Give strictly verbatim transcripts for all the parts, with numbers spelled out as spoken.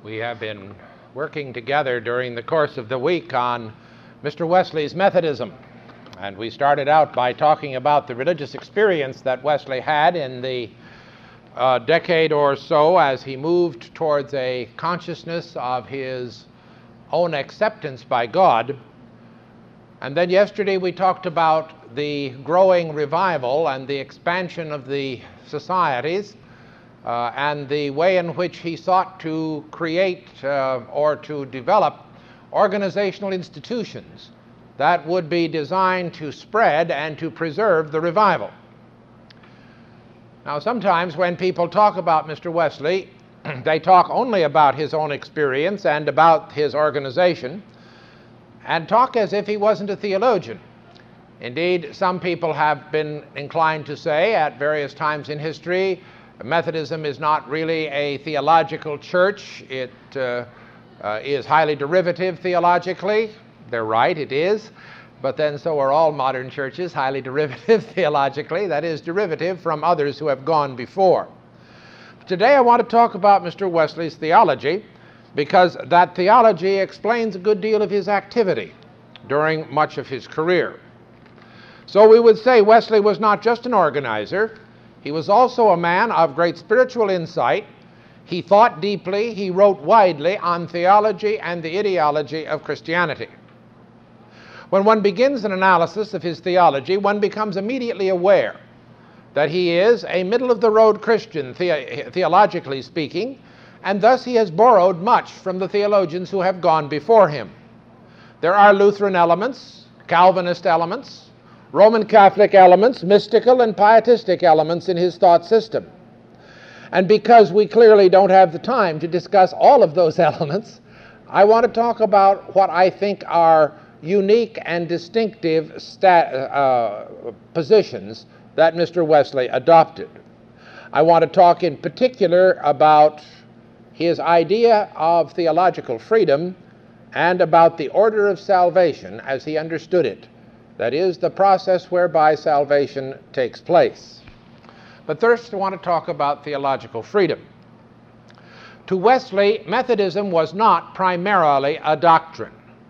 We have been working together during the course of the week on Mister Wesley's Methodism. And we started out by talking about the religious experience that Wesley had in the uh, decade or so as he moved towards a consciousness of his own acceptance by God. And then yesterday we talked about the growing revival and the expansion of the societies uh, and the way in which he sought to create uh, or to develop organizational institutions that would be designed to spread and to preserve the revival. Now, sometimes when people talk about Mister Wesley, they talk only about his own experience and about his organization, and talk as if he wasn't a theologian. Indeed, some people have been inclined to say at various times in history, Methodism is not really a theological church. It uh, uh, is highly derivative theologically. They're right, it is. But then so are all modern churches, highly derivative theologically. That is, derivative from others who have gone before. Today I want to talk about Mister Wesley's theology, because that theology explains a good deal of his activity during much of his career. So we would say Wesley was not just an organizer. He was also a man of great spiritual insight. He thought deeply. He wrote widely on theology and the ideology of Christianity. When one begins an analysis of his theology, one becomes immediately aware that he is a middle-of-the-road Christian, the- theologically speaking, and thus he has borrowed much from the theologians who have gone before him. There are Lutheran elements, Calvinist elements, Roman Catholic elements, mystical and pietistic elements in his thought system. And because we clearly don't have the time to discuss all of those elements, I want to talk about what I think are unique and distinctive stat, uh, positions that Mister Wesley adopted. I want to talk in particular about his idea of theological freedom and about the order of salvation as he understood it. That is, the process whereby salvation takes place. But first I want to talk about theological freedom. To Wesley, Methodism was not primarily a doctrine.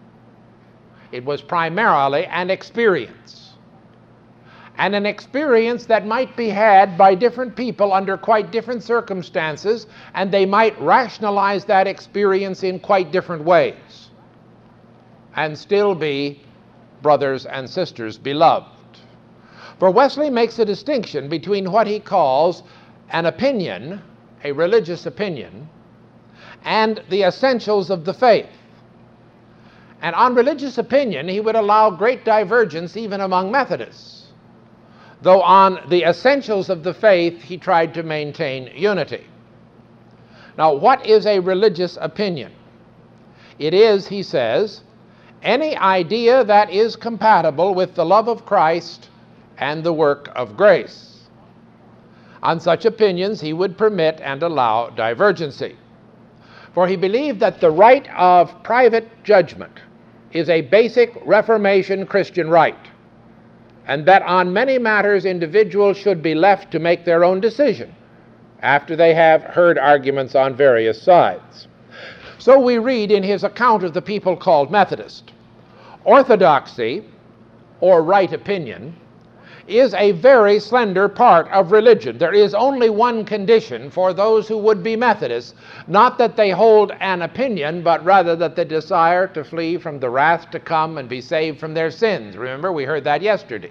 It was primarily an experience, and an experience that might be had by different people under quite different circumstances, and they might rationalize that experience in quite different ways, and still be brothers and sisters beloved. For Wesley makes a distinction between what he calls an opinion, a religious opinion, and the essentials of the faith. And on religious opinion, he would allow great divergence even among Methodists, though on the essentials of the faith, he tried to maintain unity. Now, what is a religious opinion? It is, he says, any idea that is compatible with the love of Christ and the work of grace. On such opinions, he would permit and allow divergency. For he believed that the right of private judgment is a basic Reformation Christian right, and that on many matters individuals should be left to make their own decision after they have heard arguments on various sides. So we read in his account of the people called Methodist, orthodoxy, or right opinion, is a very slender part of religion. There is only one condition for those who would be Methodists, not that they hold an opinion, but rather that they desire to flee from the wrath to come and be saved from their sins. Remember, we heard that yesterday.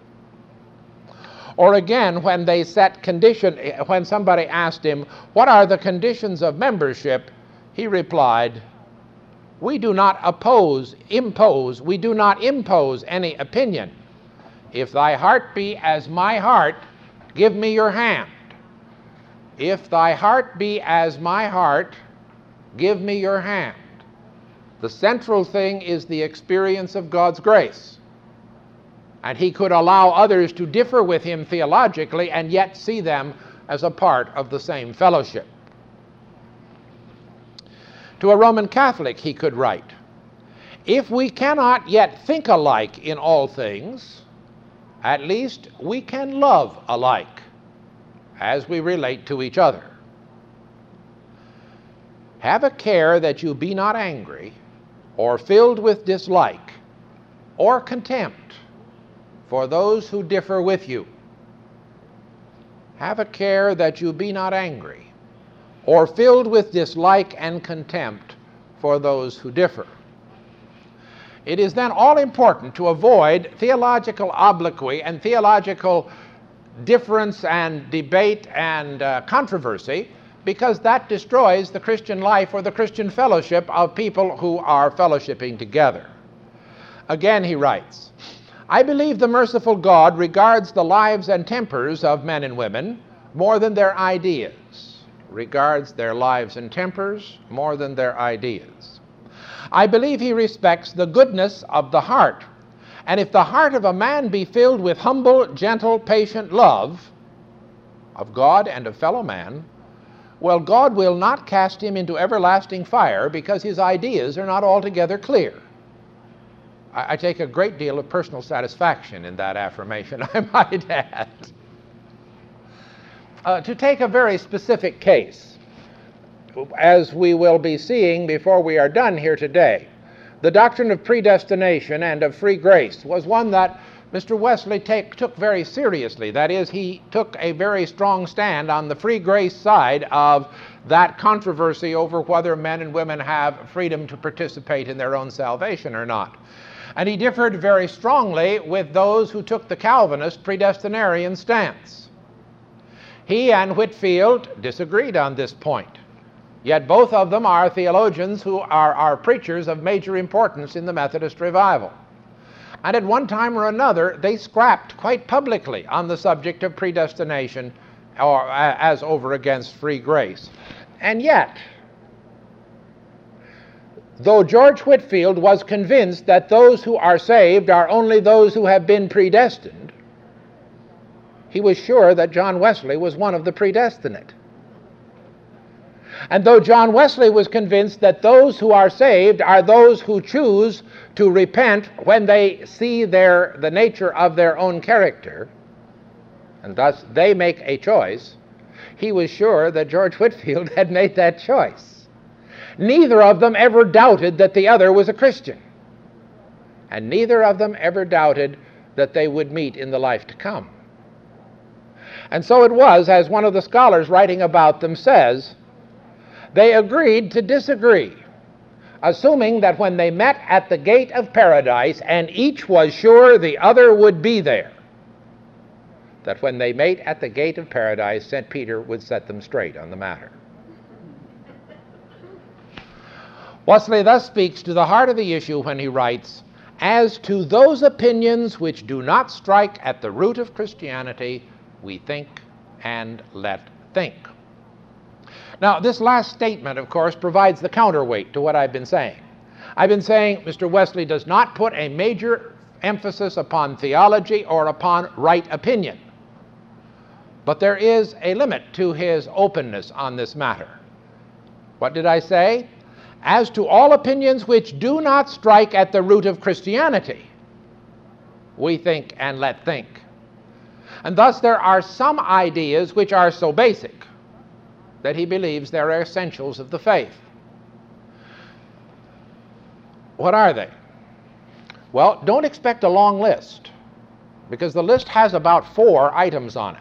Or again, when they set condition, when somebody asked him, what are the conditions of membership? He replied, we do not oppose, impose, we do not impose any opinion. If thy heart be as my heart, give me your hand. If thy heart be as my heart, give me your hand. The central thing is the experience of God's grace. And he could allow others to differ with him theologically and yet see them as a part of the same fellowship. To a Roman Catholic, he could write, if we cannot yet think alike in all things, at least we can love alike as we relate to each other. Have a care that you be not angry, or filled with dislike, or contempt for those who differ with you. Have a care that you be not angry, or filled with dislike and contempt for those who differ. It is then all important to avoid theological obloquy and theological difference and debate and uh, controversy, because that destroys the Christian life or the Christian fellowship of people who are fellowshipping together. Again, he writes, I believe the merciful God regards the lives and tempers of men and women more than their ideas, regards their lives and tempers more than their ideas. I believe he respects the goodness of the heart, and if the heart of a man be filled with humble, gentle, patient love of God and of fellow man, well, God will not cast him into everlasting fire because his ideas are not altogether clear. I, I take a great deal of personal satisfaction in that affirmation, I might add. Uh, to take a very specific case, as we will be seeing before we are done here today, the doctrine of predestination and of free grace was one that Mister Wesley take, took very seriously. That is, he took a very strong stand on the free grace side of that controversy over whether men and women have freedom to participate in their own salvation or not. And he differed very strongly with those who took the Calvinist predestinarian stance. He and Whitefield disagreed on this point. Yet both of them are theologians who are, are preachers of major importance in the Methodist revival. And at one time or another, they scrapped quite publicly on the subject of predestination or as over against free grace. And yet, though George Whitefield was convinced that those who are saved are only those who have been predestined, he was sure that John Wesley was one of the predestinate. And though John Wesley was convinced that those who are saved are those who choose to repent when they see their, the nature of their own character, and thus they make a choice, he was sure that George Whitefield had made that choice. Neither of them ever doubted that the other was a Christian, and neither of them ever doubted that they would meet in the life to come. And so it was, as one of the scholars writing about them says, they agreed to disagree, assuming that when they met at the gate of paradise and each was sure the other would be there, that when they met at the gate of paradise, Saint Peter would set them straight on the matter. Wesley thus speaks to the heart of the issue when he writes, as to those opinions which do not strike at the root of Christianity, we think and let think. Now, this last statement, of course, provides the counterweight to what I've been saying. I've been saying Mister Wesley does not put a major emphasis upon theology or upon right opinion. But there is a limit to his openness on this matter. What did I say? As to all opinions which do not strike at the root of Christianity, we think and let think. And thus there are some ideas which are so basic that he believes they are essentials of the faith. What are they? Well, don't expect a long list, because the list has about four items on it.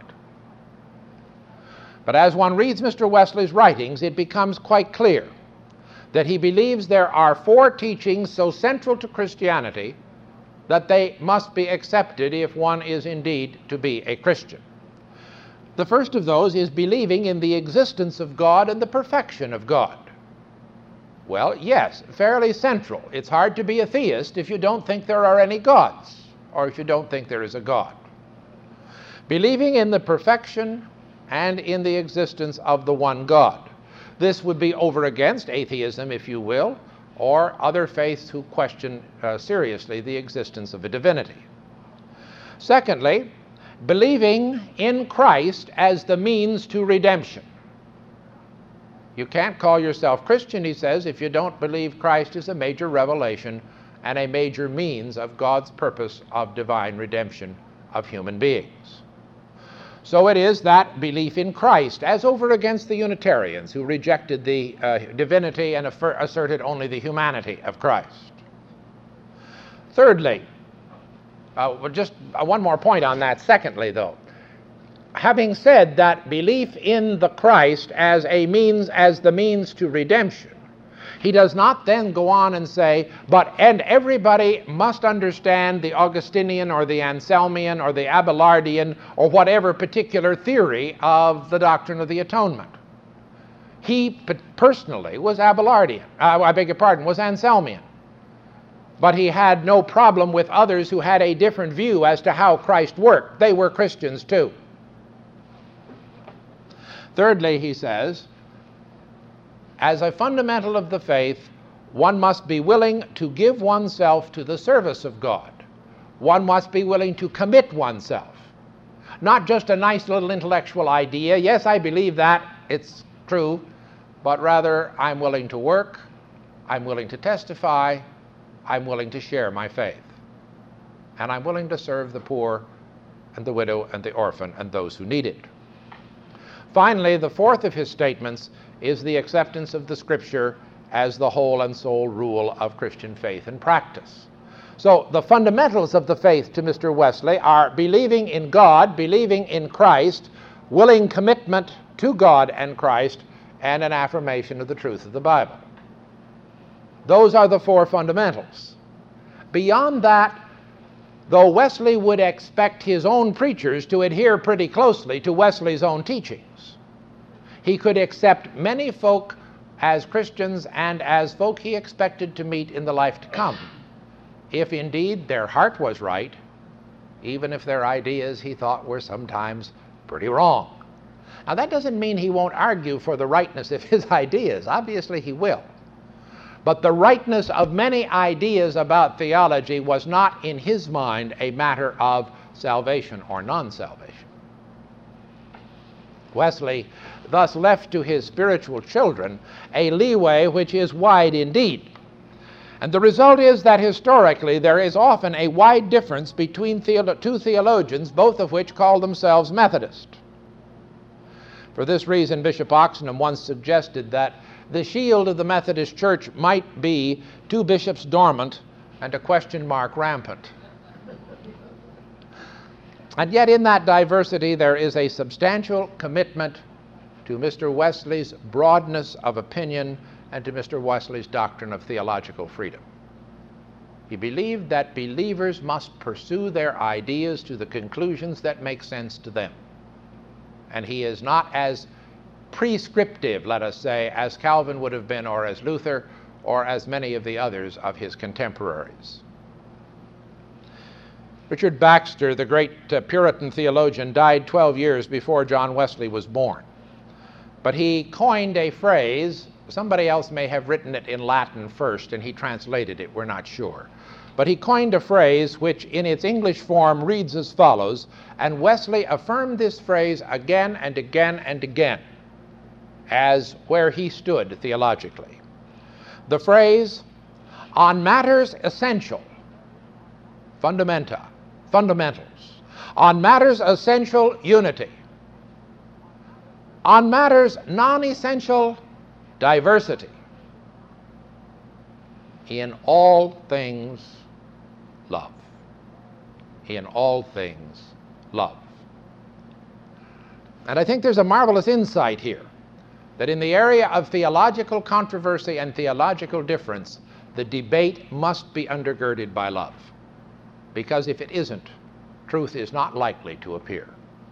But as one reads Mister Wesley's writings, it becomes quite clear that he believes there are four teachings so central to Christianity that they must be accepted if one is indeed to be a Christian. The first of those is believing in the existence of God and the perfection of God. Well, yes, fairly central. It's hard to be a theist if you don't think there are any gods, or if you don't think there is a God. Believing in the perfection and in the existence of the one God. This would be over against atheism, if you will, or other faiths who question uh, seriously the existence of a divinity. Secondly, believing in Christ as the means to redemption. You can't call yourself Christian, he says, if you don't believe Christ is a major revelation and a major means of God's purpose of divine redemption of human beings. So it is that belief in Christ, as over against the Unitarians who rejected the uh, divinity and affir- asserted only the humanity of Christ. Thirdly, uh, well, just uh, one more point on that. Secondly, though, having said that belief in the Christ as a means, as the means to redemption, he does not then go on and say, but, and everybody must understand the Augustinian or the Anselmian or the Abelardian or whatever particular theory of the doctrine of the atonement. He personally was Abelardian, uh, I beg your pardon, was Anselmian. But he had no problem with others who had a different view as to how Christ worked. They were Christians too. Thirdly, he says, as a fundamental of the faith, one must be willing to give oneself to the service of God. One must be willing to commit oneself. Not just a nice little intellectual idea. Yes, I believe that, it's true, but rather I'm willing to work, I'm willing to testify, I'm willing to share my faith. And I'm willing to serve the poor and the widow and the orphan and those who need it. Finally, the fourth of his statements is the acceptance of the Scripture as the whole and sole rule of Christian faith and practice. So the fundamentals of the faith to Mister Wesley are believing in God, believing in Christ, willing commitment to God and Christ, and an affirmation of the truth of the Bible. Those are the four fundamentals. Beyond that, though Wesley would expect his own preachers to adhere pretty closely to Wesley's own teachings, he could accept many folk as Christians and as folk he expected to meet in the life to come, if indeed their heart was right, even if their ideas he thought were sometimes pretty wrong. Now that doesn't mean he won't argue for the rightness of his ideas. Obviously he will. But the rightness of many ideas about theology was not in his mind a matter of salvation or non-salvation. Wesley thus left to his spiritual children a leeway which is wide indeed. And the result is that historically there is often a wide difference between theolo- two theologians, both of which call themselves Methodist. For this reason, Bishop Oxenham once suggested that the shield of the Methodist Church might be two bishops dormant and a question mark rampant. And yet in that diversity there is a substantial commitment to Mister Wesley's broadness of opinion and to Mister Wesley's doctrine of theological freedom. He believed that believers must pursue their ideas to the conclusions that make sense to them. And he is not as prescriptive, let us say, as Calvin would have been, or as Luther, or as many of the others of his contemporaries. Richard Baxter, the great uh, Puritan theologian, died twelve years before John Wesley was born. But he coined a phrase. Somebody else may have written it in Latin first, and he translated it, we're not sure. But he coined a phrase which in its English form reads as follows, and Wesley affirmed this phrase again and again and again as where he stood theologically. The phrase, on matters essential, fundamenta, fundamentals, on matters essential, unity, on matters non-essential, diversity, in all things, love. In all things, love. And I think there's a marvelous insight here, that in the area of theological controversy and theological difference, the debate must be undergirded by love. Because if it isn't, truth is not likely to appear.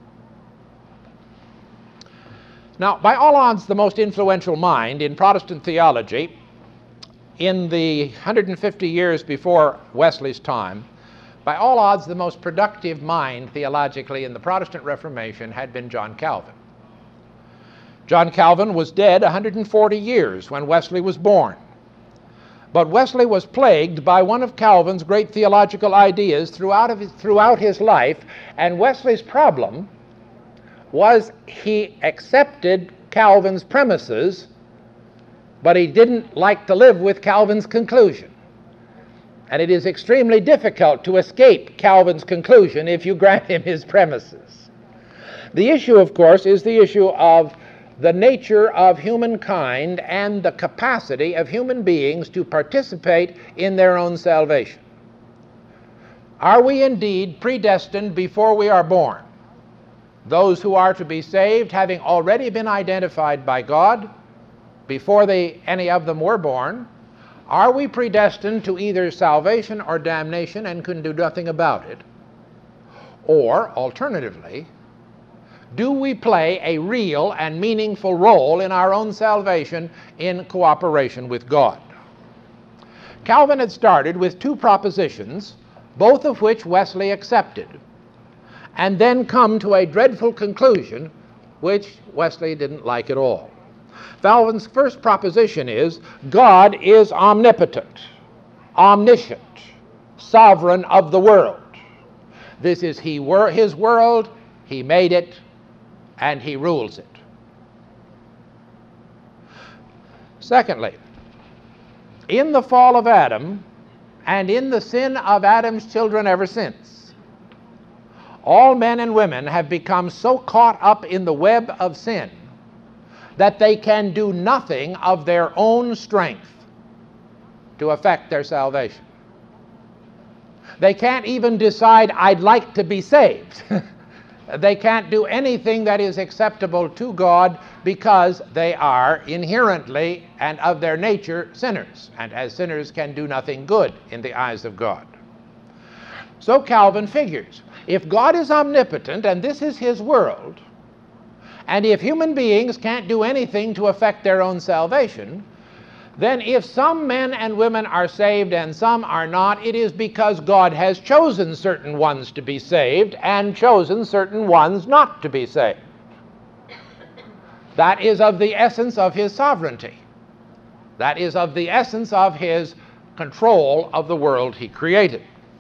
Now, by all odds, the most influential mind in Protestant theology in the one hundred fifty years before Wesley's time, by all odds, the most productive mind theologically in the Protestant Reformation had been John Calvin. John Calvin was dead one hundred forty years when Wesley was born. But Wesley was plagued by one of Calvin's great theological ideas throughout, of his, throughout his life, and Wesley's problem was he accepted Calvin's premises, but he didn't like to live with Calvin's conclusion. And it is extremely difficult to escape Calvin's conclusion if you grant him his premises. The issue, of course, is the issue of the nature of humankind and the capacity of human beings to participate in their own salvation. Are we indeed predestined before we are born? Those who are to be saved having already been identified by God before they, any of them were born, are we predestined to either salvation or damnation and can do nothing about it? Or, alternatively, do we play a real and meaningful role in our own salvation in cooperation with God? Calvin had started with two propositions, both of which Wesley accepted, and then come to a dreadful conclusion which Wesley didn't like at all. Calvin's first proposition is, God is omnipotent, omniscient, sovereign of the world. This is he wor- his world, he made it, and he rules it. Secondly, in the fall of Adam, and in the sin of Adam's children ever since, all men and women have become so caught up in the web of sin that they can do nothing of their own strength to affect their salvation. They can't even decide, I'd like to be saved. They can't do anything that is acceptable to God because they are inherently and of their nature sinners, and as sinners can do nothing good in the eyes of God. So Calvin figures, if God is omnipotent and this is his world, and if human beings can't do anything to affect their own salvation, then if some men and women are saved and some are not, it is because God has chosen certain ones to be saved and chosen certain ones not to be saved. That is of the essence of his sovereignty. That is of the essence of his control of the world he created.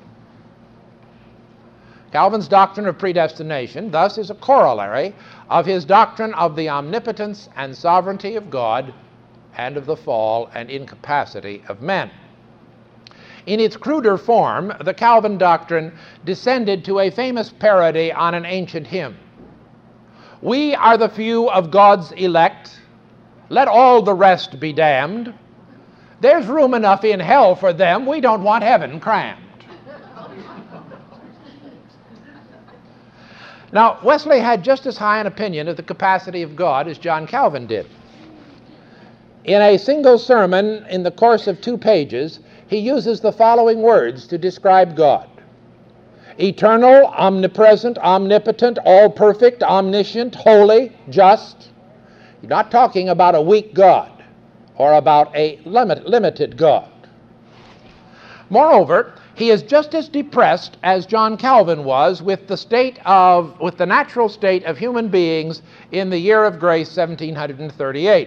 Calvin's doctrine of predestination, thus, is a corollary of his doctrine of the omnipotence and sovereignty of God and of the fall and incapacity of men. In its cruder form, the Calvin doctrine descended to a famous parody on an ancient hymn. We are the few of God's elect. Let all the rest be damned. There's room enough in hell for them. We don't want heaven crammed. Now, Wesley had just as high an opinion of the capacity of God as John Calvin did. In a single sermon in the course of two pages, he uses the following words to describe God: eternal, omnipresent, omnipotent, all-perfect, omniscient, holy, just. He's not talking about a weak God or about a limit, limited God. Moreover, he is just as depressed as John Calvin was with the state of, with the natural state of human beings in the year of grace, seventeen thirty-eight.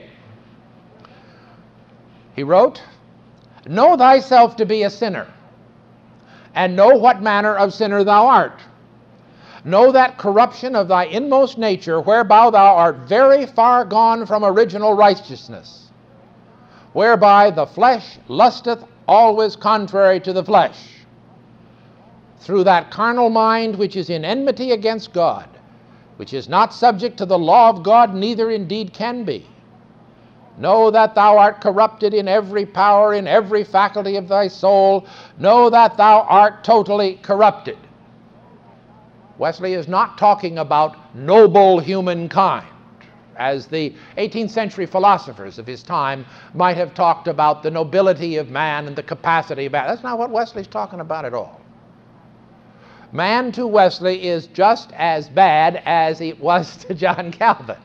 He wrote, "Know thyself to be a sinner, and know what manner of sinner thou art. Know that corruption of thy inmost nature, whereby thou art very far gone from original righteousness, whereby the flesh lusteth always contrary to the flesh, through that carnal mind which is in enmity against God, which is not subject to the law of God, neither indeed can be. Know that thou art corrupted in every power, in every faculty of thy soul. Know that thou art totally corrupted." Wesley is not talking about noble humankind, as the eighteenth century philosophers of his time might have talked about the nobility of man and the capacity of man. That's not what Wesley's talking about at all. Man to Wesley is just as bad as it was to John Calvin.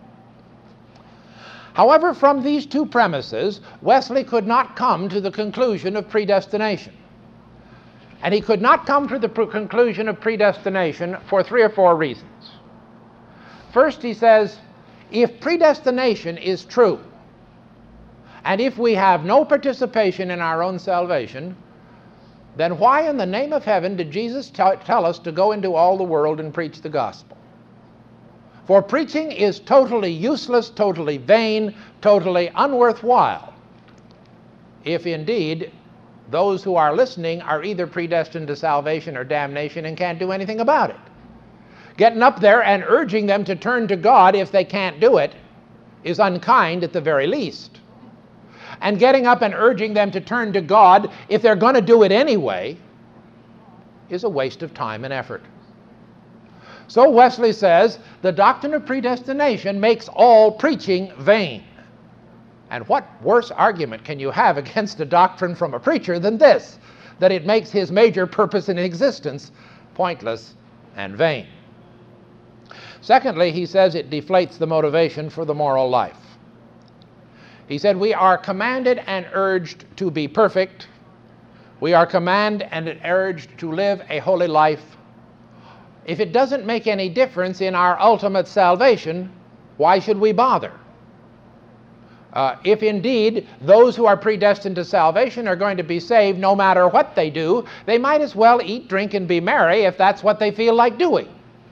However, from these two premises, Wesley could not come to the conclusion of predestination. And he could not come to the pre- conclusion of predestination for three or four reasons. First, he says, if predestination is true, and if we have no participation in our own salvation, then why in the name of heaven did Jesus t- tell us to go into all the world and preach the gospel? For preaching is totally useless, totally vain, totally unworthwhile, if indeed those who are listening are either predestined to salvation or damnation and can't do anything about it. Getting up there and urging them to turn to God if they can't do it is unkind at the very least. And getting up and urging them to turn to God if they're going to do it anyway is a waste of time and effort. So Wesley says the doctrine of predestination makes all preaching vain. And what worse argument can you have against a doctrine from a preacher than this, that it makes his major purpose in existence pointless and vain? Secondly, he says it deflates the motivation for the moral life. He said we are commanded and urged to be perfect. We are commanded and urged to live a holy life. If it doesn't make any difference in our ultimate salvation, why should we bother? Uh, if indeed those who are predestined to salvation are going to be saved no matter what they do, they might as well eat, drink, and be merry if that's what they feel like doing.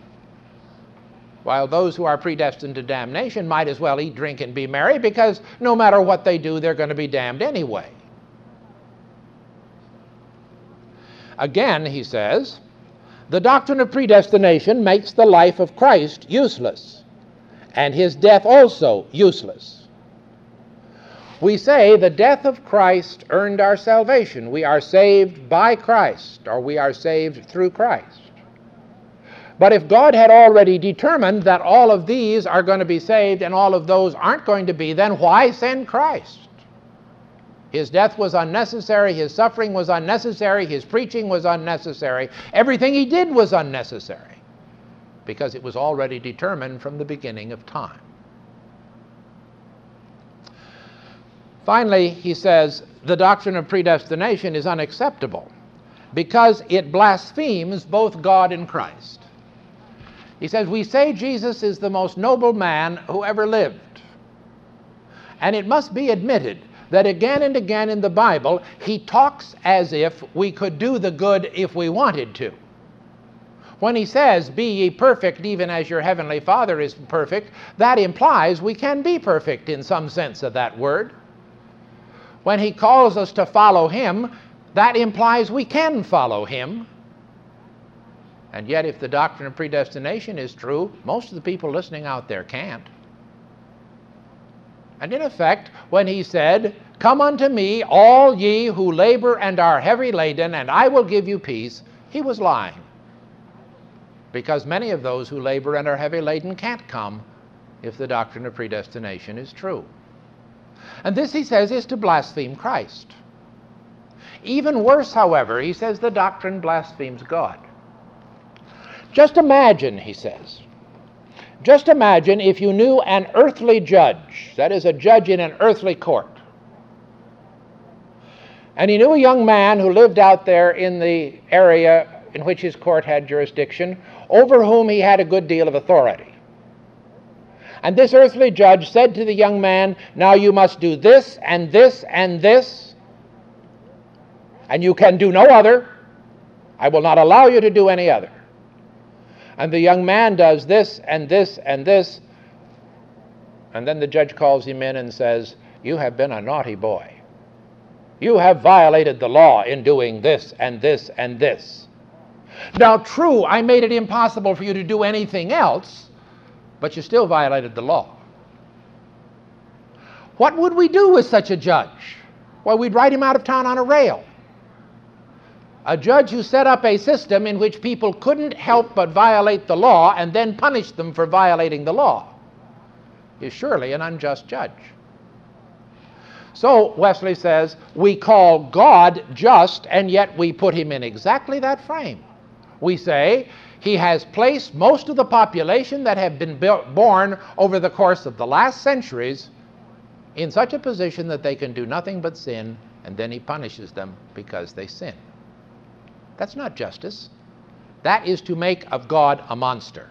While those who are predestined to damnation might as well eat, drink, and be merry because no matter what they do, they're going to be damned anyway. Again, he says, the doctrine of predestination makes the life of Christ useless, and his death also useless. We say the death of Christ earned our salvation. We are saved by Christ, or we are saved through Christ. But if God had already determined that all of these are going to be saved and all of those aren't going to be, then why send Christ? His death was unnecessary, his suffering was unnecessary, his preaching was unnecessary, everything he did was unnecessary, because it was already determined from the beginning of time. Finally, he says, the doctrine of predestination is unacceptable because it blasphemes both God and Christ. He says, we say Jesus is the most noble man who ever lived. And it must be admitted that again and again in the Bible, he talks as if we could do the good if we wanted to. When he says, be ye perfect even as your heavenly Father is perfect, that implies we can be perfect in some sense of that word. When he calls us to follow him, that implies we can follow him. And yet, if the doctrine of predestination is true, most of the people listening out there can't. And in effect, when he said, come unto me, all ye who labor and are heavy laden, and I will give you peace, he was lying. Because many of those who labor and are heavy laden can't come if the doctrine of predestination is true. And this, he says, is to blaspheme Christ. Even worse, however, he says the doctrine blasphemes God. Just imagine, he says, just imagine if you knew an earthly judge, that is, a judge in an earthly court, and he knew a young man who lived out there in the area in which his court had jurisdiction, over whom he had a good deal of authority. And this earthly judge said to the young man, now you must do this and this and this, and you can do no other. I will not allow you to do any other. And the young man does this and this and this, and then the judge calls him in and says, you have been a naughty boy. You have violated the law in doing this and this and this. Now, true, I made it impossible for you to do anything else, but you still violated the law. What would we do with such a judge? Well, we'd write him out of town on a rail. A judge who set up a system in which people couldn't help but violate the law and then punish them for violating the law is surely an unjust judge. So, Wesley says, we call God just, and yet we put him in exactly that frame. We say, he has placed most of the population that have been built, born over the course of the last centuries in such a position that they can do nothing but sin, and then he punishes them because they sin. That's not justice. That is to make of God a monster.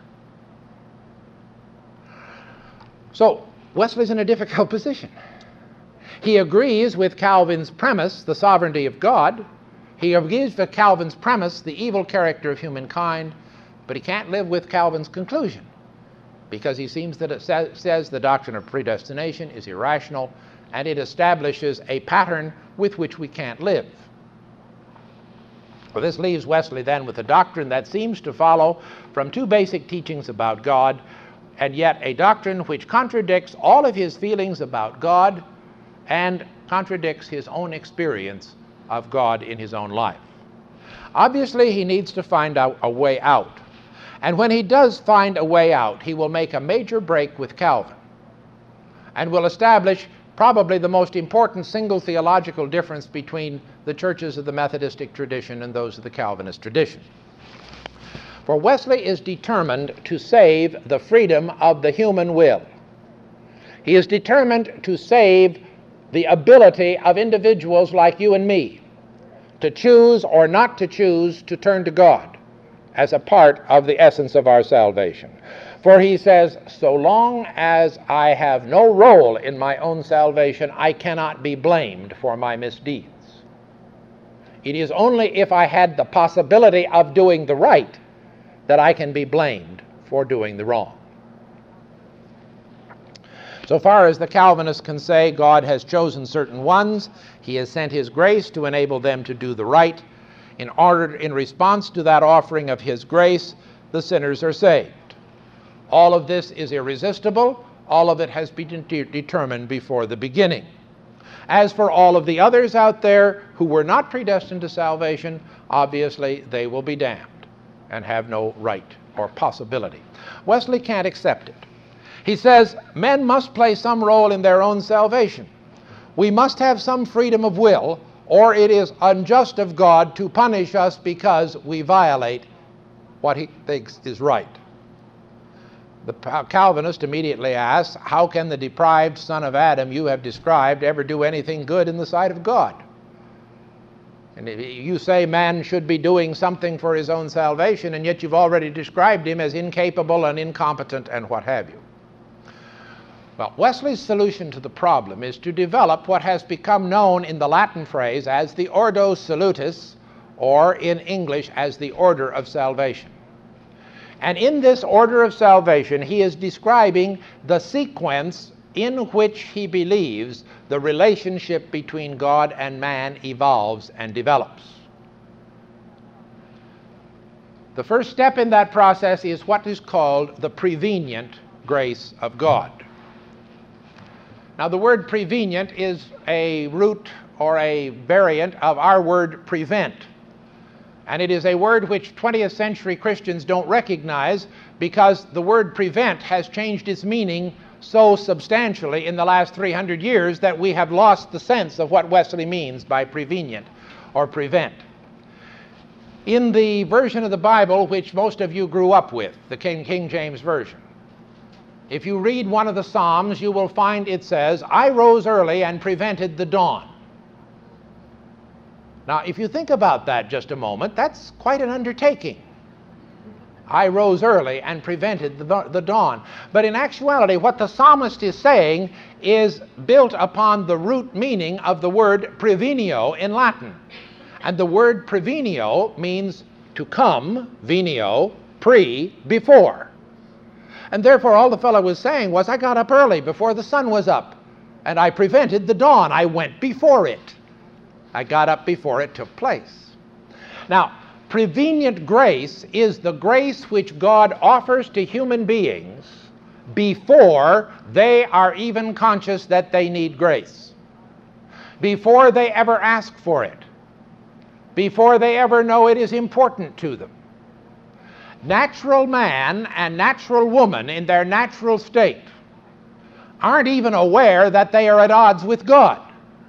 So, Wesley's in a difficult position. He agrees with Calvin's premise, the sovereignty of God. He agrees with Calvin's premise, the evil character of humankind, but he can't live with Calvin's conclusion because he seems that it sa- says the doctrine of predestination is irrational and it establishes a pattern with which we can't live. Well, this leaves Wesley then with a doctrine that seems to follow from two basic teachings about God, and yet a doctrine which contradicts all of his feelings about God and contradicts his own experience of God in his own life. Obviously, he needs to find out a way out. And when he does find a way out, he will make a major break with Calvin and will establish probably the most important single theological difference between the churches of the Methodistic tradition and those of the Calvinist tradition. For Wesley is determined to save the freedom of the human will. He is determined to save the ability of individuals like you and me to choose or not to choose to turn to God as a part of the essence of our salvation. For he says, so long as I have no role in my own salvation, I cannot be blamed for my misdeeds. It is only if I had the possibility of doing the right that I can be blamed for doing the wrong. So far as the Calvinists can say, God has chosen certain ones. He has sent his grace to enable them to do the right. In order, in response to that offering of his grace, the sinners are saved. All of this is irresistible. All of it has been de- determined before the beginning. As for all of the others out there who were not predestined to salvation, obviously they will be damned and have no right or possibility. Wesley can't accept it. He says men must play some role in their own salvation. We must have some freedom of will, or it is unjust of God to punish us because we violate what he thinks is right. The Calvinist immediately asks, how can the deprived son of Adam you have described ever do anything good in the sight of God? And you say man should be doing something for his own salvation, and yet you've already described him as incapable and incompetent and what have you. Well, Wesley's solution to the problem is to develop what has become known in the Latin phrase as the Ordo Salutis, or in English as the order of salvation. And in this order of salvation, he is describing the sequence in which he believes the relationship between God and man evolves and develops. The first step in that process is what is called the prevenient grace of God. Now, the word prevenient is a root or a variant of our word prevent. And it is a word which twentieth century Christians don't recognize because the word prevent has changed its meaning so substantially in the last three hundred years that we have lost the sense of what Wesley means by prevenient or prevent. In the version of the Bible which most of you grew up with, the King, King James Version, if you read one of the Psalms, you will find it says, I rose early and prevented the dawn. Now, if you think about that just a moment, that's quite an undertaking. I rose early and prevented the, the dawn. But in actuality, what the psalmist is saying is built upon the root meaning of the word prevenio in Latin. And the word prevenio means to come, venio, pre, before. And therefore, all the fellow was saying was, I got up early before the sun was up, and I prevented the dawn. I went before it. I got up before it took place. Now, prevenient grace is the grace which God offers to human beings before they are even conscious that they need grace, before they ever ask for it, before they ever know it is important to them. Natural man and natural woman in their natural state aren't even aware that they are at odds with God,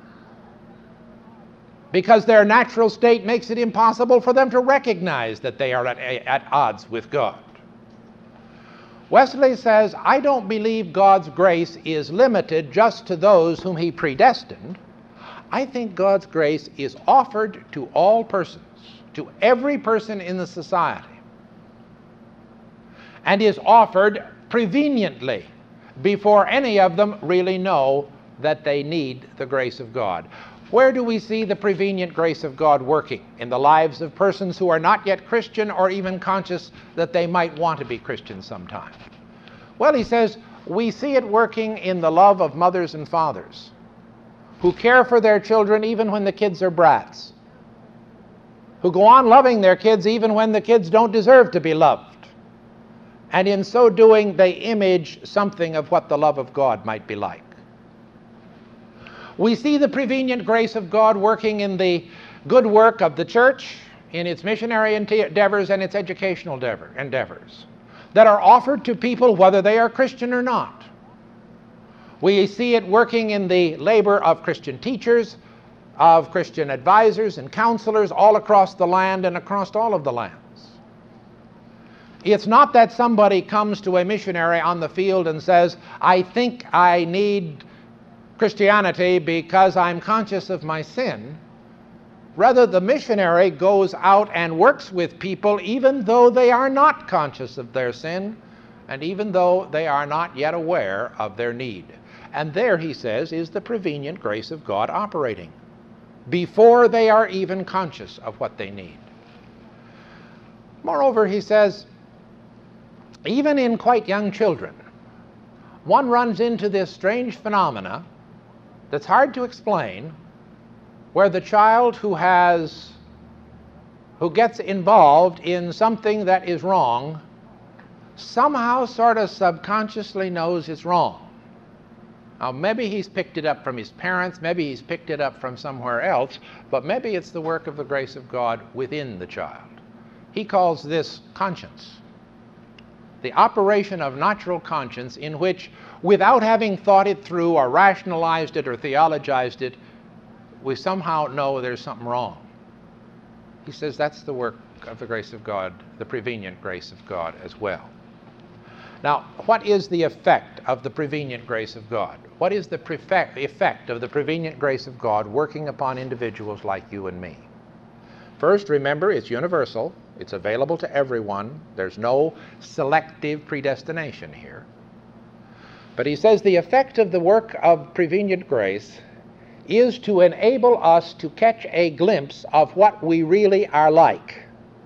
because their natural state makes it impossible for them to recognize that they are at, at odds with God. Wesley says, I don't believe God's grace is limited just to those whom he predestined. I think God's grace is offered to all persons, to every person in the society, and is offered preveniently before any of them really know that they need the grace of God. Where do we see the prevenient grace of God working? In the lives of persons who are not yet Christian or even conscious that they might want to be Christian sometime. Well, he says, we see it working in the love of mothers and fathers who care for their children even when the kids are brats. who go on loving their kids even when the kids don't deserve to be loved. And in so doing, they image something of what the love of God might be like. We see the prevenient grace of God working in the good work of the church, in its missionary endeavors and its educational endeavors that are offered to people whether they are Christian or not. We see it working in the labor of Christian teachers, of Christian advisors and counselors all across the land and across all of the lands. It's not that somebody comes to a missionary on the field and says, I think I need Christianity because I'm conscious of my sin. Rather, the missionary goes out and works with people even though they are not conscious of their sin and even though they are not yet aware of their need. And there, he says, is the prevenient grace of God operating before they are even conscious of what they need. Moreover, he says, even in quite young children, one runs into this strange phenomena that's hard to explain, where the child who has, who gets involved in something that is wrong somehow sort of subconsciously knows it's wrong. Now, maybe he's picked it up from his parents, maybe he's picked it up from somewhere else, but maybe it's the work of the grace of God within the child. He calls this conscience, the operation of natural conscience in which, without having thought it through or rationalized it or theologized it, we somehow know there's something wrong. He says that's the work of the grace of God, the prevenient grace of God as well. Now, what is the effect of the prevenient grace of God? What is the prefect, effect of the prevenient grace of God working upon individuals like you and me? First, remember, it's universal. It's available to everyone. There's no selective predestination here. But he says the effect of the work of prevenient grace is to enable us to catch a glimpse of what we really are like,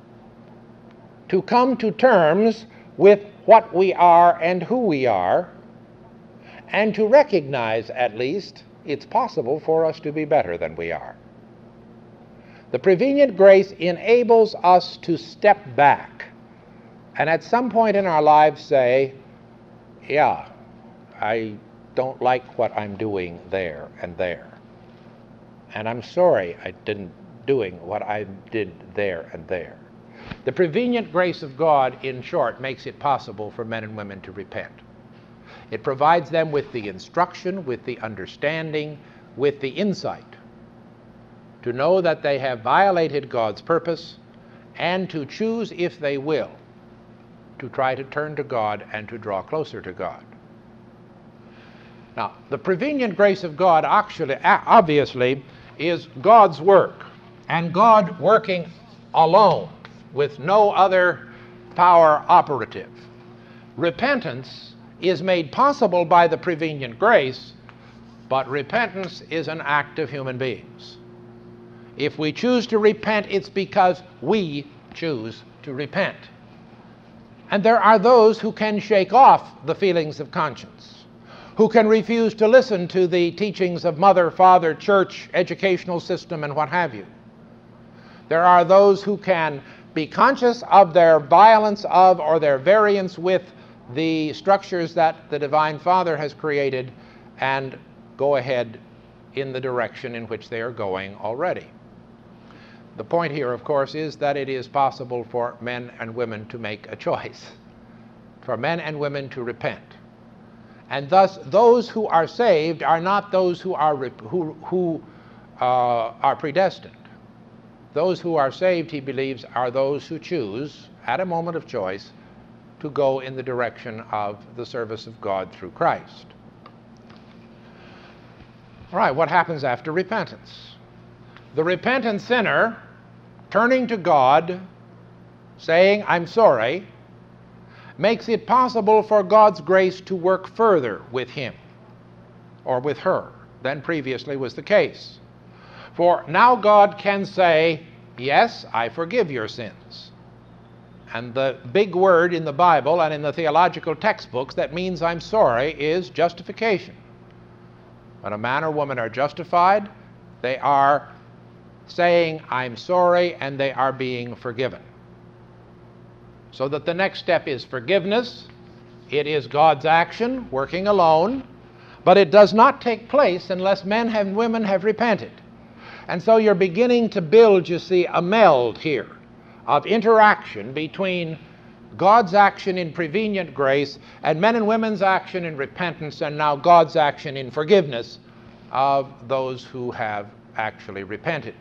to come to terms with what we are and who we are, and to recognize, at least, it's possible for us to be better than we are. The prevenient grace enables us to step back and at some point in our lives say, yeah, I don't like what I'm doing there and there. And I'm sorry I didn't doing what I did there and there. The prevenient grace of God, in short, makes it possible for men and women to repent. It provides them with the instruction, with the understanding, with the insight to know that they have violated God's purpose and to choose, if they will, to try to turn to God and to draw closer to God. Now, the prevenient grace of God actually, obviously, is God's work, and God working alone with no other power operative. Repentance is made possible by the prevenient grace, but repentance is an act of human beings. If we choose to repent, it's because we choose to repent. And there are those who can shake off the feelings of conscience, who can refuse to listen to the teachings of mother, father, church, educational system, and what have you. There are those who can be conscious of their violence of or their variance with the structures that the Divine Father has created and go ahead in the direction in which they are going already. The point here, of course, is that it is possible for men and women to make a choice, for men and women to repent. And thus, those who are saved are not those who are, who, who, uh, are predestined. Those who are saved, he believes, are those who choose, at a moment of choice, to go in the direction of the service of God through Christ. All right, what happens after repentance? The repentant sinner, turning to God, saying, I'm sorry, makes it possible for God's grace to work further with him or with her than previously was the case. For now God can say, yes, I forgive your sins. And the big word in the Bible and in the theological textbooks that means I'm sorry is justification. When a man or woman are justified, they are saying, I'm sorry, and they are being forgiven. So that the next step is forgiveness. It is God's action, working alone, but it does not take place unless men and women have repented. And so you're beginning to build, you see, a meld here of interaction between God's action in prevenient grace and men and women's action in repentance, and now God's action in forgiveness of those who have actually repented.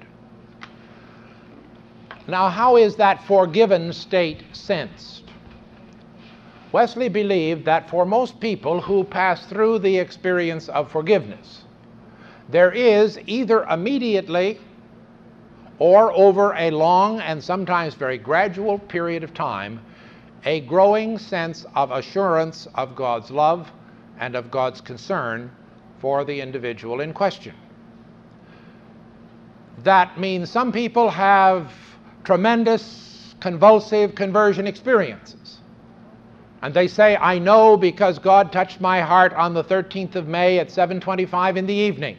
Now, how is that forgiven state sensed? Wesley believed that for most people who pass through the experience of forgiveness, there is either immediately or over a long and sometimes very gradual period of time a growing sense of assurance of God's love and of God's concern for the individual in question. That means some people have tremendous convulsive conversion experiences. And they say, I know because God touched my heart on the thirteenth of May at seven twenty-five in the evening.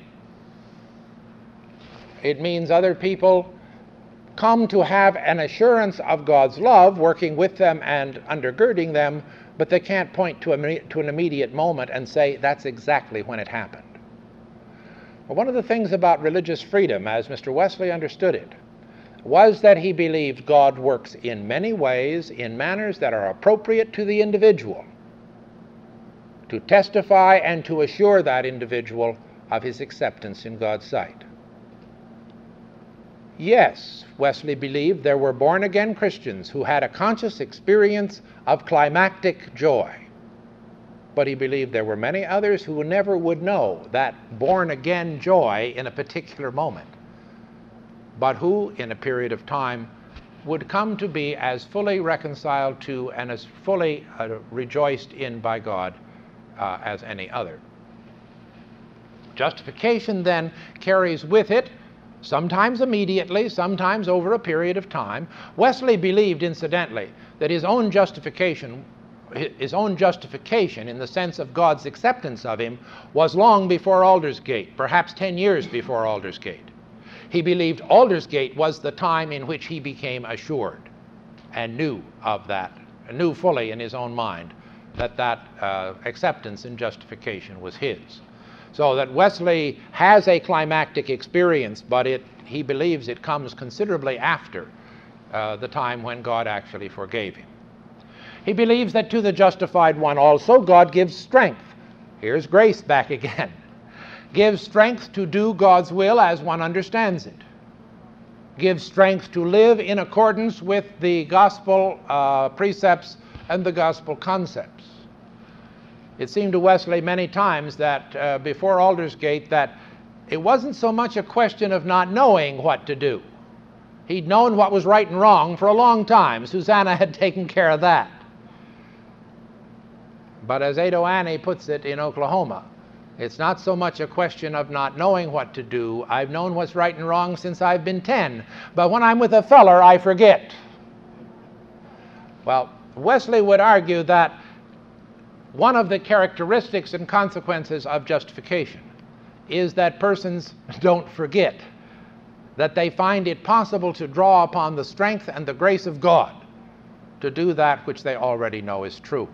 It means other people come to have an assurance of God's love working with them and undergirding them, but they can't point to, a, to an immediate moment and say that's exactly when it happened. Well, one of the things about religious freedom, as Mister Wesley understood it, was that he believed God works in many ways, in manners that are appropriate to the individual, to testify and to assure that individual of his acceptance in God's sight. Yes, Wesley believed there were born-again Christians who had a conscious experience of climactic joy. But he believed there were many others who never would know that born-again joy in a particular moment, but who, in a period of time, would come to be as fully reconciled to and as fully uh, rejoiced in by God uh, as any other. Justification then carries with it, sometimes immediately, sometimes over a period of time. Wesley believed, incidentally, that his own justification, his own justification in the sense of God's acceptance of him, was long before Aldersgate, perhaps ten years before Aldersgate. He believed Aldersgate was the time in which he became assured and knew of that, knew fully in his own mind that that uh, acceptance and justification was his. So that Wesley has a climactic experience, but it, he believes it comes considerably after uh, the time when God actually forgave him. He believes that to the justified one also God gives strength. Here's grace back again. Gives strength to do God's will as one understands it. Gives strength to live in accordance with the gospel uh, precepts and the gospel concepts. It seemed to Wesley many times that uh, before Aldersgate that it wasn't so much a question of not knowing what to do. He'd known what was right and wrong for a long time. Susanna had taken care of that. But as Ado Annie puts it in Oklahoma, it's not so much a question of not knowing what to do. I've known what's right and wrong since I've been ten, but when I'm with a feller, I forget. Well, Wesley would argue that one of the characteristics and consequences of justification is that persons don't forget, that they find it possible to draw upon the strength and the grace of God to do that which they already know is true.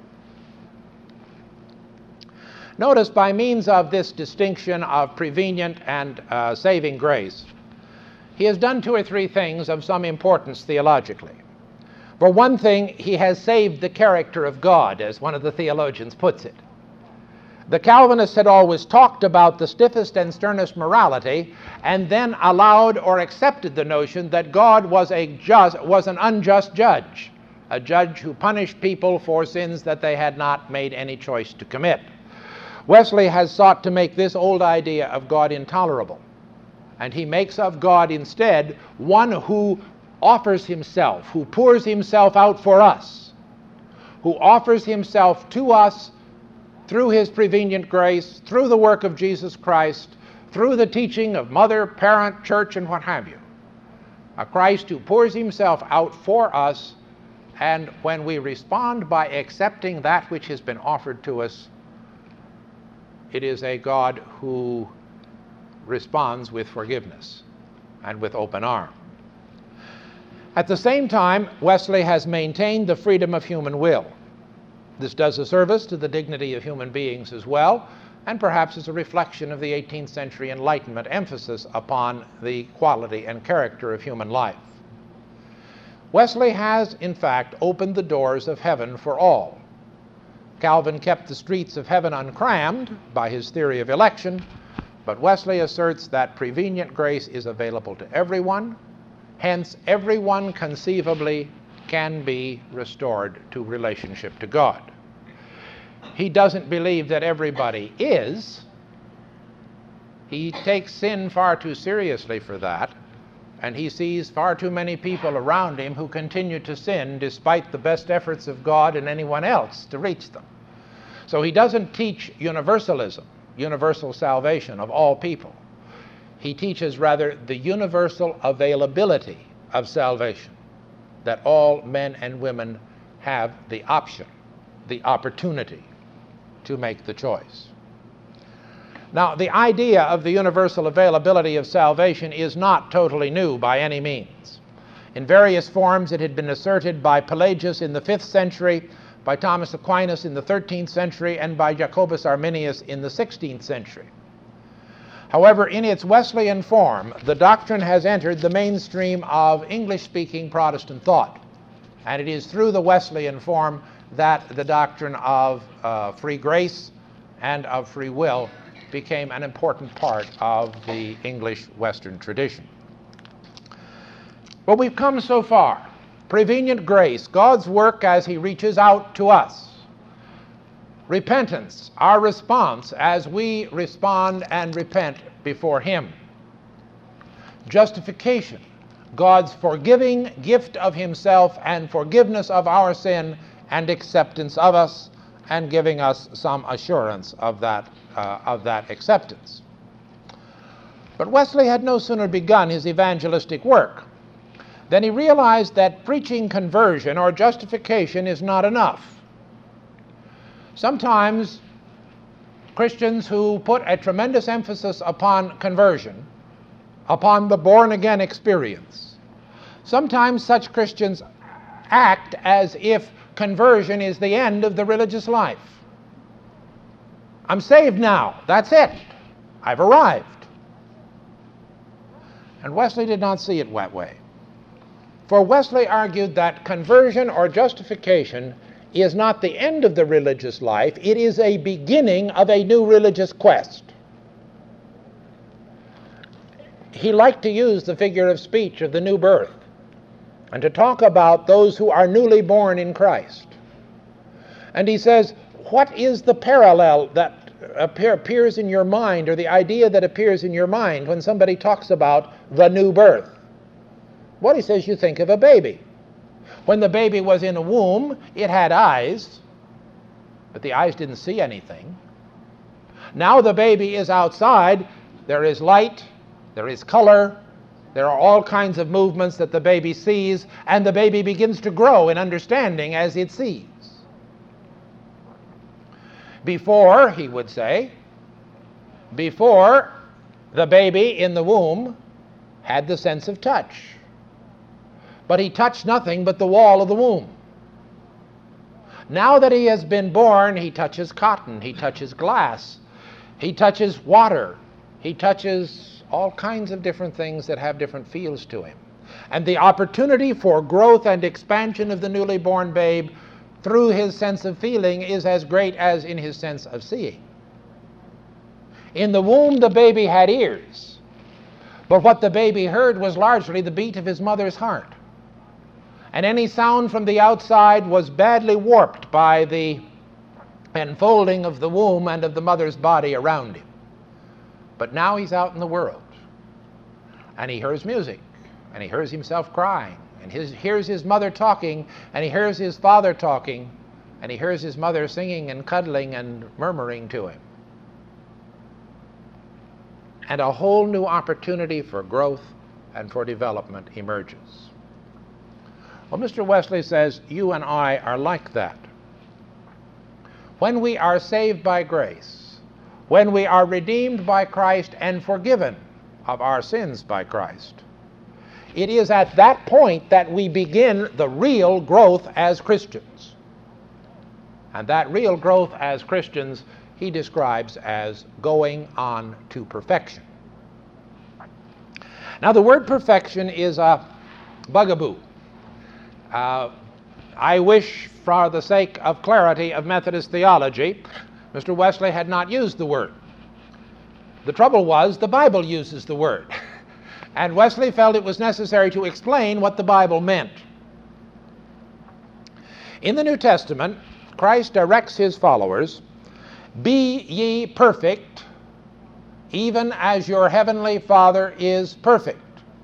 Notice, by means of this distinction of prevenient and uh, saving grace, he has done two or three things of some importance theologically. For one thing, he has saved the character of God, as one of the theologians puts it. The Calvinists had always talked about the stiffest and sternest morality, and then allowed or accepted the notion that God was a just, was an unjust judge, a judge who punished people for sins that they had not made any choice to commit. Wesley has sought to make this old idea of God intolerable, and he makes of God instead one who offers himself, who pours himself out for us, who offers himself to us through his prevenient grace, through the work of Jesus Christ, through the teaching of mother, parent, church, and what have you. A Christ who pours himself out for us, and when we respond by accepting that which has been offered to us, it is a God who responds with forgiveness. and with open arm. At the same time, Wesley has maintained the freedom of human will. This does a service to the dignity of human beings as well, and perhaps is a reflection of the eighteenth century Enlightenment emphasis upon the quality and character of human life. Wesley has, in fact, opened the doors of heaven for all. Calvin kept the streets of heaven uncrammed by his theory of election, but Wesley asserts that prevenient grace is available to everyone. Hence, everyone conceivably can be restored to relationship to God. He doesn't believe that everybody is. He takes sin far too seriously for that, and he sees far too many people around him who continue to sin despite the best efforts of God and anyone else to reach them. So he doesn't teach universalism, universal salvation of all people. He teaches rather the universal availability of salvation, that all men and women have the option, the opportunity to make the choice. Now, the idea of the universal availability of salvation is not totally new by any means. In various forms, it had been asserted by Pelagius in the fifth century, by Thomas Aquinas in the thirteenth century, and by Jacobus Arminius in the sixteenth century. However, in its Wesleyan form, the doctrine has entered the mainstream of English-speaking Protestant thought, and it is through the Wesleyan form that the doctrine of uh, free grace and of free will became an important part of the English Western tradition. But we've come so far. Prevenient grace, God's work as he reaches out to us. Repentance, our response as we respond and repent before him. Justification, God's forgiving gift of himself and forgiveness of our sin and acceptance of us, and giving us some assurance of that, uh, of that acceptance. But Wesley had no sooner begun his evangelistic work than he realized that preaching conversion or justification is not enough. Sometimes Christians who put a tremendous emphasis upon conversion, upon the born-again experience, sometimes such Christians act as if conversion is the end of the religious life. I'm saved now. That's it. I've arrived. And Wesley did not see it that way. For Wesley argued that conversion or justification is not the end of the religious life, it is a beginning of a new religious quest. He liked to use the figure of speech of the new birth and to talk about those who are newly born in Christ. And he says, what is the parallel that appear, appears in your mind, or the idea that appears in your mind when somebody talks about the new birth? Well, he says, you think of a baby. When the baby was in a womb, it had eyes, but the eyes didn't see anything. Now the baby is outside. There is light, there is color, there are all kinds of movements that the baby sees, and the baby begins to grow in understanding as it sees. Before, he would say, before the baby in the womb had the sense of touch. But he touched nothing but the wall of the womb. Now that he has been born, he touches cotton, he touches glass, he touches water, he touches all kinds of different things that have different feels to him. And the opportunity for growth and expansion of the newly born babe through his sense of feeling is as great as in his sense of seeing. In the womb, the baby had ears, but what the baby heard was largely the beat of his mother's heart. And any sound from the outside was badly warped by the enfolding of the womb and of the mother's body around him. But now he's out in the world, and he hears music, and he hears himself crying, and he hears his mother talking, and he hears his father talking, and he hears his mother singing and cuddling and murmuring to him. And a whole new opportunity for growth and for development emerges. Well, Mister Wesley says, you and I are like that. When we are saved by grace, when we are redeemed by Christ and forgiven of our sins by Christ, It is at that point that we begin the real growth as Christians. And that real growth as Christians he describes as going on to perfection. Now, the word perfection is a bugaboo. Uh, I wish, for the sake of clarity of Methodist theology, Mister Wesley had not used the word. The trouble was, the Bible uses the word. And Wesley felt it was necessary to explain what the Bible meant. In the New Testament, Christ directs his followers, "Be ye perfect, even as your heavenly Father is perfect."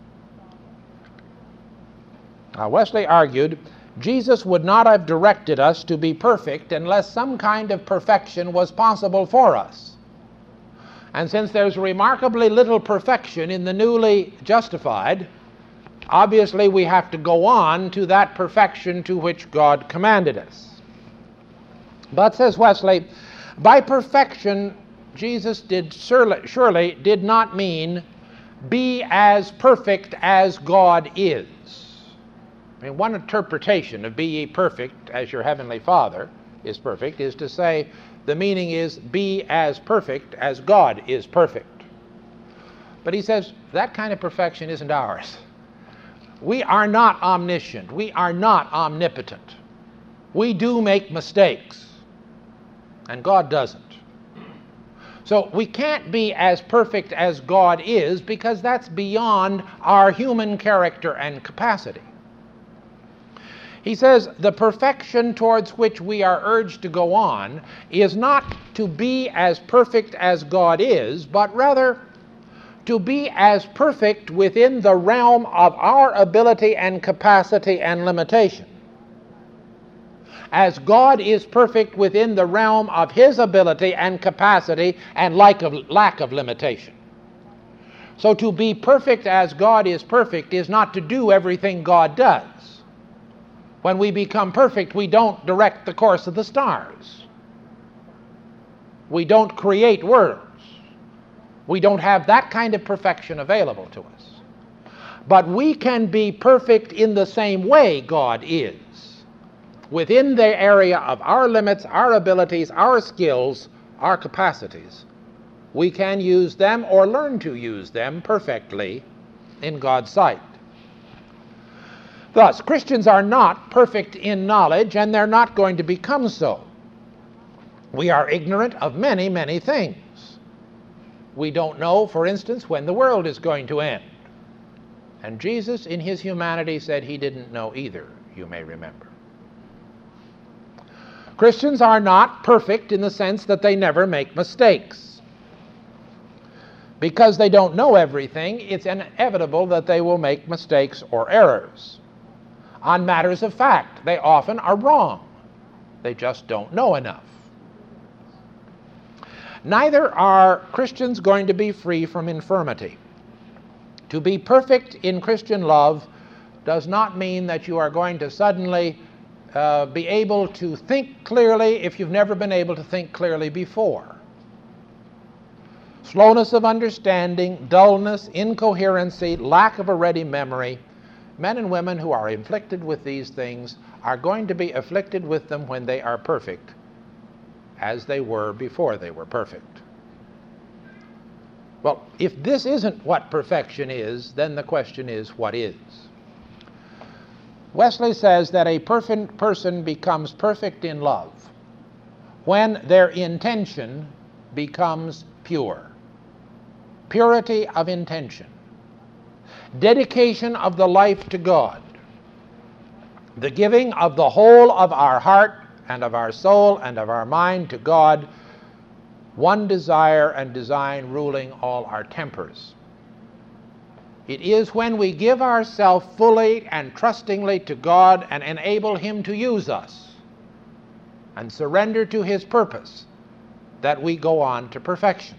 Now, Wesley argued Jesus would not have directed us to be perfect unless some kind of perfection was possible for us. And since there's remarkably little perfection in the newly justified, obviously we have to go on to that perfection to which God commanded us. But, says Wesley, by perfection, Jesus did surely, surely did not mean be as perfect as God is. I mean, one interpretation of be ye perfect as your heavenly Father is perfect is to say the meaning is be as perfect as God is perfect. But he says that kind of perfection isn't ours. We are not omniscient. We are not omnipotent. We do make mistakes, and God doesn't. So we can't be as perfect as God is because that's beyond our human character and capacity. He says the perfection towards which we are urged to go on is not to be as perfect as God is, but rather to be as perfect within the realm of our ability and capacity and limitation, as God is perfect within the realm of his ability and capacity and lack of, lack of limitation. So to be perfect as God is perfect is not to do everything God does. When we become perfect, we don't direct the course of the stars. We don't create worlds. We don't have that kind of perfection available to us. But we can be perfect in the same way God is, within the area of our limits, our abilities, our skills, our capacities. We can use them or learn to use them perfectly in God's sight. Thus, Christians are not perfect in knowledge, and they're not going to become so. We are ignorant of many, many things. We don't know, for instance, when the world is going to end. And Jesus, in his humanity, said he didn't know either, you may remember. Christians are not perfect in the sense that they never make mistakes. Because they don't know everything, it's inevitable that they will make mistakes or errors. On matters of fact, they often are wrong. They just don't know enough. Neither are Christians going to be free from infirmity. To be perfect in Christian love does not mean that you are going to suddenly uh, be able to think clearly if you've never been able to think clearly before. Slowness of understanding, dullness, incoherency, lack of a ready memory. Men and women who are afflicted with these things are going to be afflicted with them when they are perfect, as they were before they were perfect. Well, if this isn't what perfection is, then the question is, what is? Wesley says that a perfect person becomes perfect in love when their intention becomes pure. Purity of intention. Dedication of the life to God, the giving of the whole of our heart and of our soul and of our mind to God, one desire and design ruling all our tempers. It is when we give ourselves fully and trustingly to God and enable him to use us and surrender to his purpose that we go on to perfection.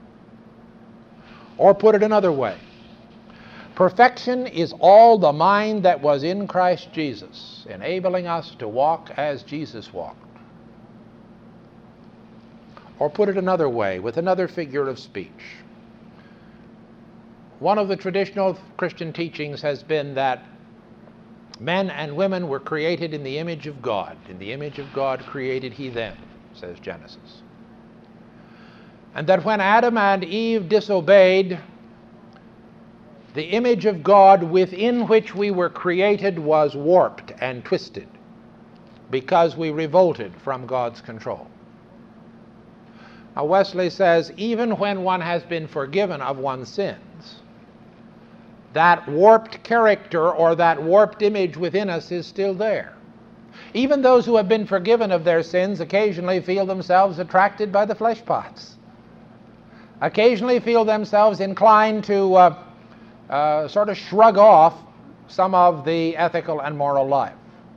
Or put it another way, perfection is all the mind that was in Christ Jesus, enabling us to walk as Jesus walked. Or put it another way, with another figure of speech. one of the traditional Christian teachings has been that men and women were created in the image of God. In the image of God created he them, says Genesis. And that when Adam and Eve disobeyed, the image of God within which we were created was warped and twisted because we revolted from God's control. Now Wesley says, even when one has been forgiven of one's sins, that warped character or that warped image within us is still there. Even those who have been forgiven of their sins occasionally feel themselves attracted by the flesh pots, occasionally feel themselves inclined to uh, uh, sort of shrug off some of the ethical and moral life.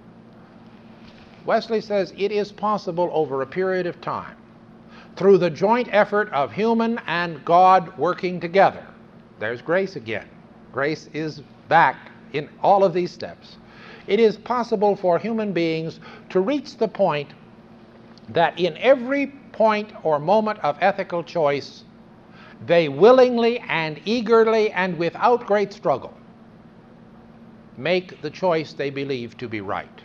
Wesley says it is possible over a period of time, through the joint effort of human and God working together. There's grace again. Grace is back in all of these steps. It is possible for human beings to reach the point that in every point or moment of ethical choice, they willingly and eagerly and without great struggle make the choice they believe to be right.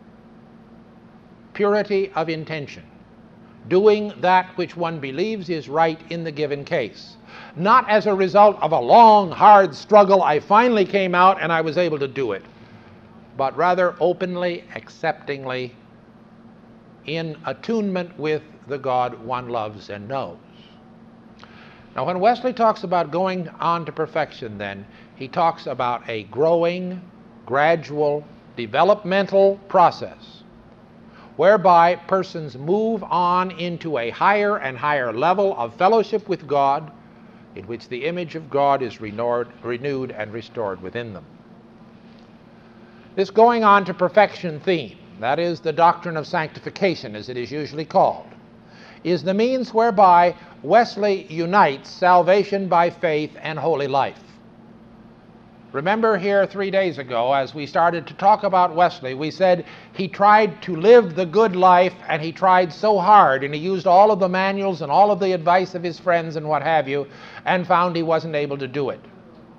Purity of intention, doing that which one believes is right in the given case. Not as a result of a long, hard struggle, I finally came out and I was able to do it, but rather openly, acceptingly, in attunement with the God one loves and knows. Now, when Wesley talks about going on to perfection, then, he talks about a growing, gradual, developmental process whereby persons move on into a higher and higher level of fellowship with God, in which the image of God is renewed and restored within them. This going on to perfection theme, that is the doctrine of sanctification as it is usually called, is the means whereby Wesley unites salvation by faith and holy life. Remember here three days ago, as we started to talk about Wesley, we said he tried to live the good life, and he tried so hard, and he used all of the manuals and all of the advice of his friends and what have you, and found he wasn't able to do it.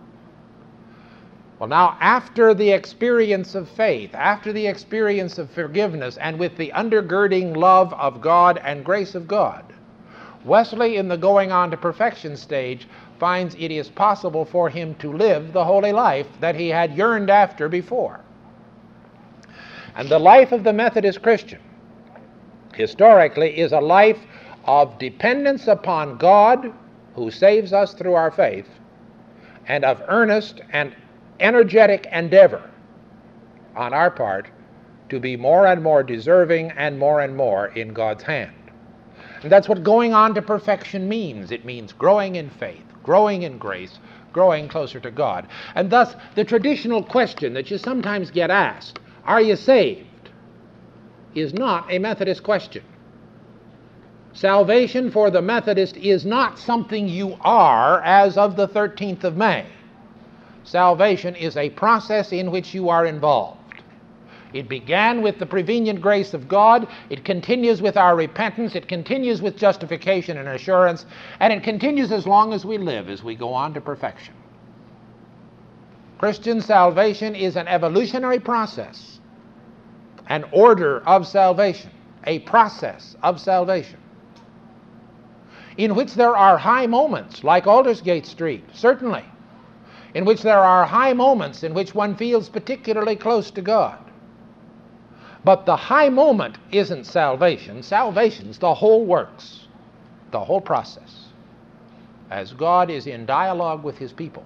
Well, now, after the experience of faith, after the experience of forgiveness, and with the undergirding love of God and grace of God, Wesley, in the going on to perfection stage, finds it is possible for him to live the holy life that he had yearned after before. And the life of the Methodist Christian, historically, is a life of dependence upon God, who saves us through our faith, and of earnest and energetic endeavor on our part to be more and more deserving and more and more in God's hand. And that's what going on to perfection means. It means growing in faith, growing in grace, growing closer to God. And thus, the traditional question that you sometimes get asked, are you saved, is not a Methodist question. Salvation for the Methodist is not something you are as of the thirteenth of May. Salvation is a process in which you are involved. It began with the prevenient grace of God, it continues with our repentance, it continues with justification and assurance, and it continues as long as we live, as we go on to perfection. Christian salvation is an evolutionary process, an order of salvation, a process of salvation, in which there are high moments, like Aldersgate Street, certainly, in which there are high moments in which one feels particularly close to God. But the high moment isn't salvation. Salvation's the whole works, the whole process, as God is in dialogue with his people.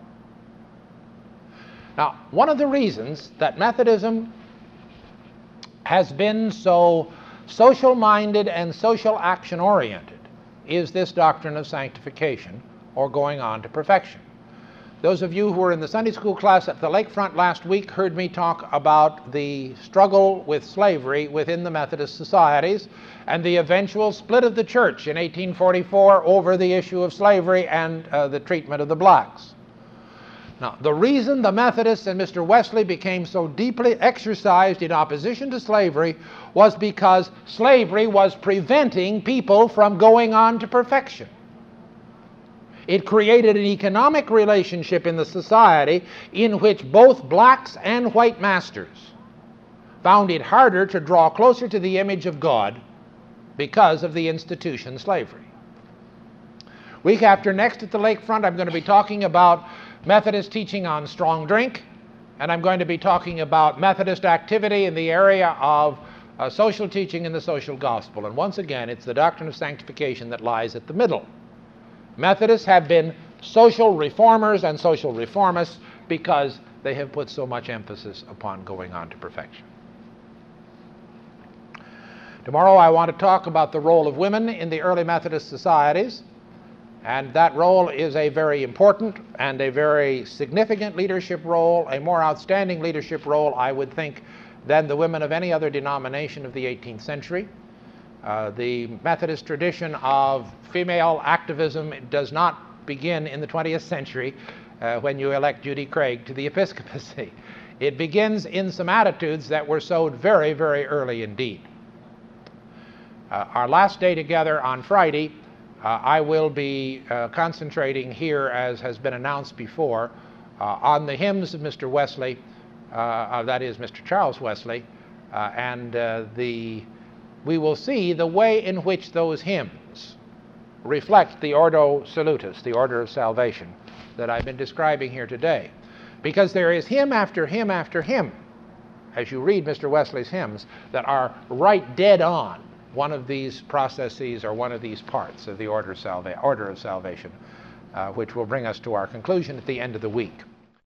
Now, one of the reasons that Methodism has been so social-minded and social action-oriented is this doctrine of sanctification, or going on to perfection. Those of you who were in the Sunday school class at the Lakefront last week heard me talk about the struggle with slavery within the Methodist societies and the eventual split of the church in eighteen forty-four over the issue of slavery and uh, the treatment of the blacks. Now, the reason the Methodists and Mister Wesley became so deeply exercised in opposition to slavery was because slavery was preventing people from going on to perfection. It created an economic relationship in the society in which both blacks and white masters found it harder to draw closer to the image of God because of the institution slavery. Week after next at the lakefront, I'm going to be talking about Methodist teaching on strong drink, and I'm going to be talking about Methodist activity in the area of uh, social teaching and the social gospel. And once again, it's the doctrine of sanctification that lies at the middle. Methodists have been social reformers and social reformists because they have put so much emphasis upon going on to perfection. Tomorrow I want to talk about the role of women in the early Methodist societies, and that role is a very important and a very significant leadership role, a more outstanding leadership role, I would think, than the women of any other denomination of the eighteenth century. Uh, the Methodist tradition of female activism does not begin in the twentieth century uh, when you elect Judy Craig to the episcopacy. It begins in some attitudes that were sowed very, very early indeed. Uh, our last day together on Friday, uh, I will be uh, concentrating here, as has been announced before, uh, on the hymns of Mister Wesley, uh, uh, that is Mister Charles Wesley, uh, and uh, the we will see the way in which those hymns reflect the Ordo Salutis, the order of salvation, that I've been describing here today. Because there is hymn after hymn after hymn, as you read Mister Wesley's hymns, that are right dead on one of these processes or one of these parts of the order of, salva- order of salvation, uh, which will bring us to our conclusion at the end of the week.